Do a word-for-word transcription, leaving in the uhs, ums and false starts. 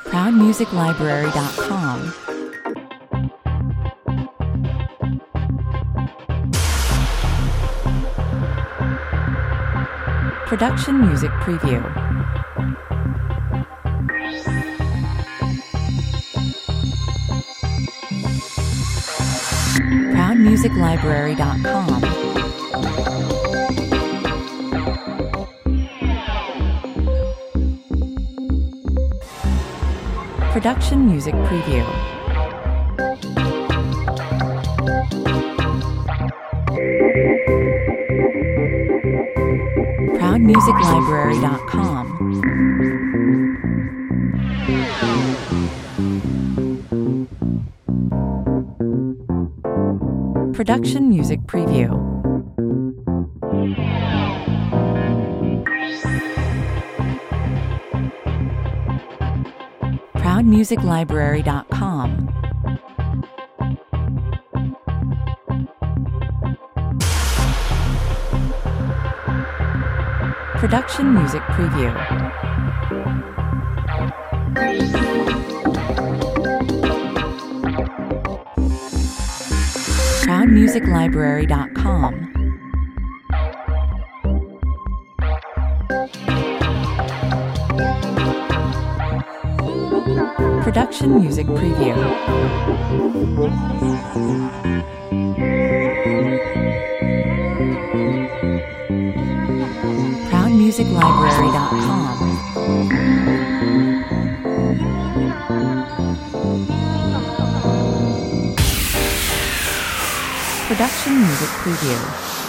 proud music library dot com. Production Music Preview. proud music library dot com. Production Music Preview. proud music library dot com. Production Music Preview. proud music library dot com. Production Music Preview. proud music library dot com. Production Music Preview. proud music library dot com. Production Music Preview.